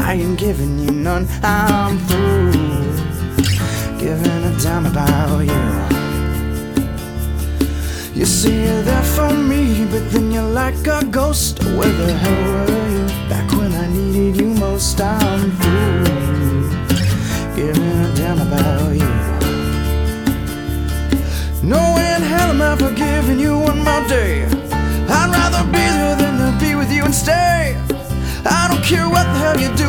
I ain't giving you none. I'm through giving a damn about you. You say you're there for me, but then you're like a ghost. Where the hell were you back when I needed you most? I'm through giving a damn about you. No way in hell am I forgiving you one more day. I'd rather be there than to be with you and stay. I don't care what the hell you do.